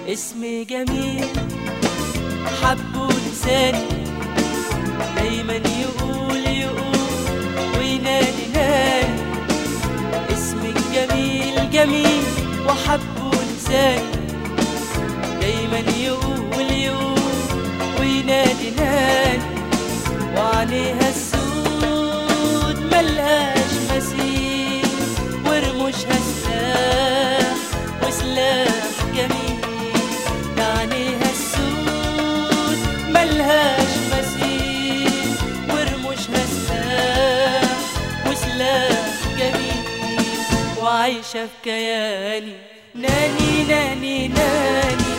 اسم جميل حبه لساني، دايما يقول وينادي نادي. اسم جميل جميل وحبه لساني، دايما يقول وينادي نادي. وعليها السود ملهاش مثيل، ورموشها سلاح وسلاح جميل. عليها السود ملهاش مثيل، ورموشها سلاح وسلاح جميل. وعايشة في كياني ناني ناني ناني.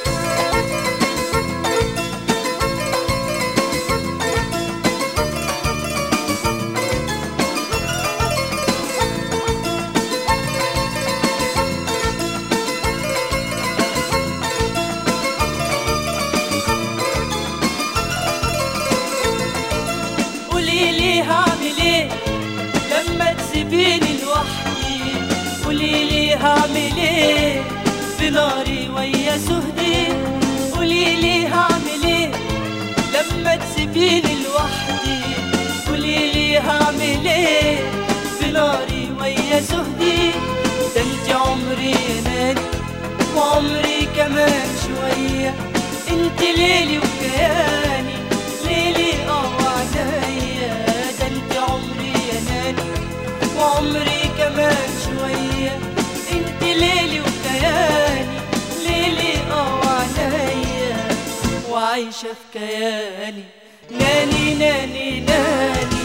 قوليلي هعمل ايه لما تسيبيني لوحدي، قوليلي هعمل ايه في ناري ويا سهدي. قوليلي هعمل ايه لما تسيبيني لوحدي، قوليلي هعمل ايه في ناري ويا سهدي. ده انت عمري يا ناني وعمري كمان شوية، انت ليلي وكياني ليلي وعنايا. ده انت عمري يا ناني وعمري كمان شوية، انت ليلي وكياني ليلي وعنايا. وعايشة في كياني ناني ناني ناني.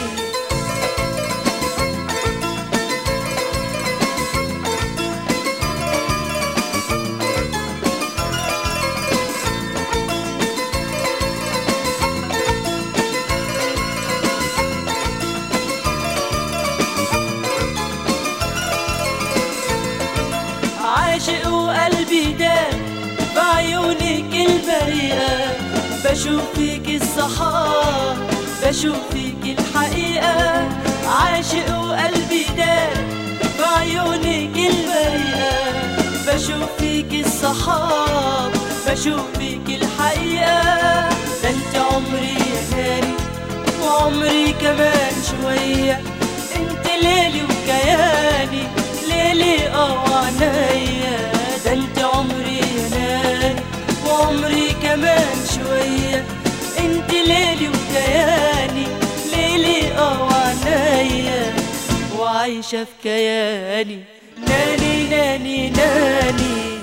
عاشق وقلبي داب بعيونك البريئة، بشوف فيك الصحاب بشوف فيك الحقيقة. عاشق وقلبي داب بعيونك البريئة، بشوف فيك الصحاب بشوف فيك الحقيقة. ده انت عمري يا ناني وعمري كمان شوية، انت ليلي وكياني ليلي وعنايا. ده انت عمري يا ناني وعمري كمان شوية، انت ليلي وكياني ليلي وعنايا. وعايشة في كياني ناني ناني ناني.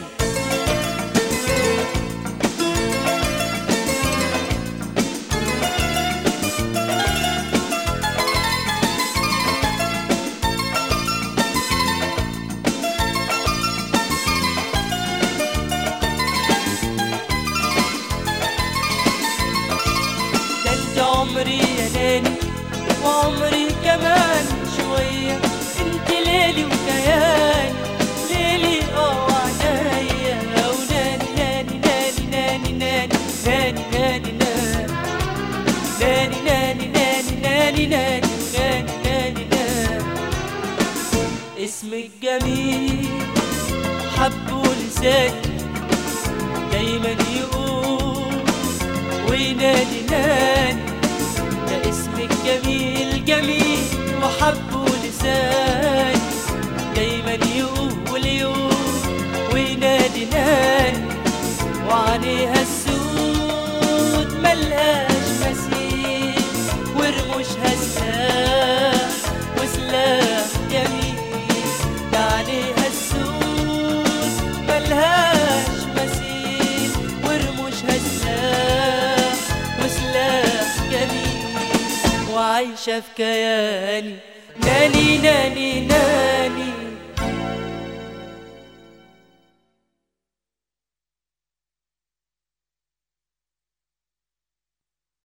عمري يا ناني وعمري كمان شوية، انت ليلي وكياني ليلي وعنايا. وناني ناني ناني ناني ناني ناني ناني ناني ناني ناني ناني ناني ناني ناني. اسمك جميل حبه لساني، دايما يقول وينادي ناني. ده اسمك جميل جميل وحبه لساني، دايما يقول وينادي ناني. وعليها السود ملهاش مثيل، ورموشها سلاح وسلاح جميل. ده عليها السود ملهاش مثيل، ورموشها سلاح وسلاح جميل. وعايشة في كياني ناني ناني ناني.